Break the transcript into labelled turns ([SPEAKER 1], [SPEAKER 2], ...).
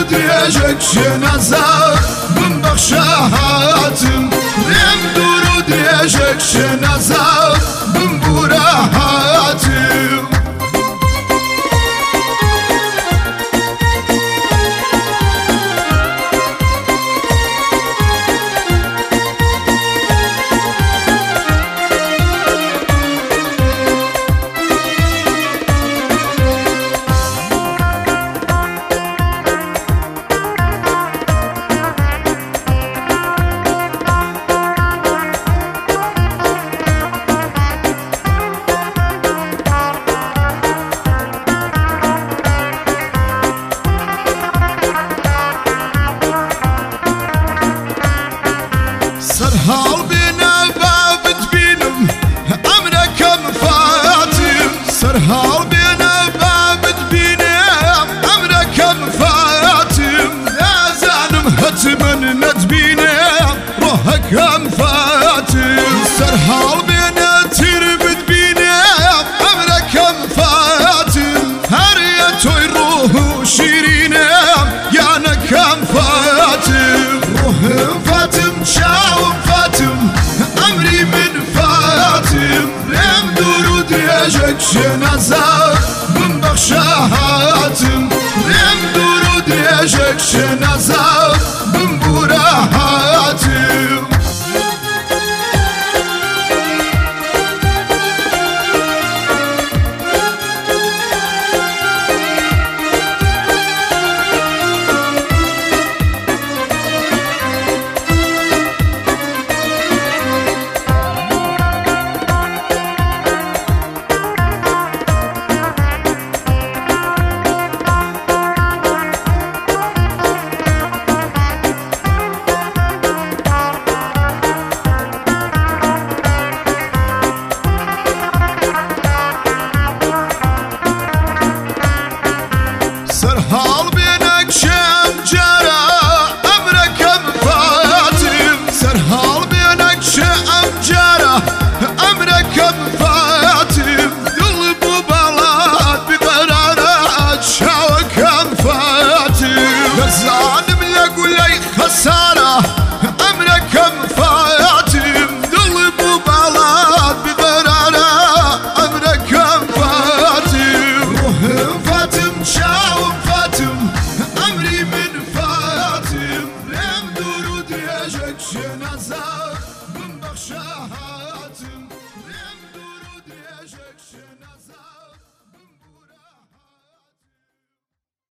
[SPEAKER 1] درود شنازا من بخشاتم لم درود شنازا من براهاتم سرحال بنا بابت بينم أمركم فاتم سرحال بنا بابت بينم أمركم فاتم لا زانم هتمن ندبينم روحكم فاتم سرحال بنا تربت بينم أمركم فاتم هريتوي روح شيرينم يانكم فاتم روح فاتم شاوم فاتم أمري من فاتم لم درود شنازا من بخشاتم لم درود شنازا من براهاتم سرحال بينك شام جرى أمركم فاتم سرحال بينك شام جرى أمركم فاتم قلب بلاد بقرارات شاوكم فاتم الظالم لقوا لي خسارة أمركم فاتم قلب بلاد بقرارات أمركم فاتم روح فاتم شاوم أمري من فاتم لم درود شنازا من بخشاها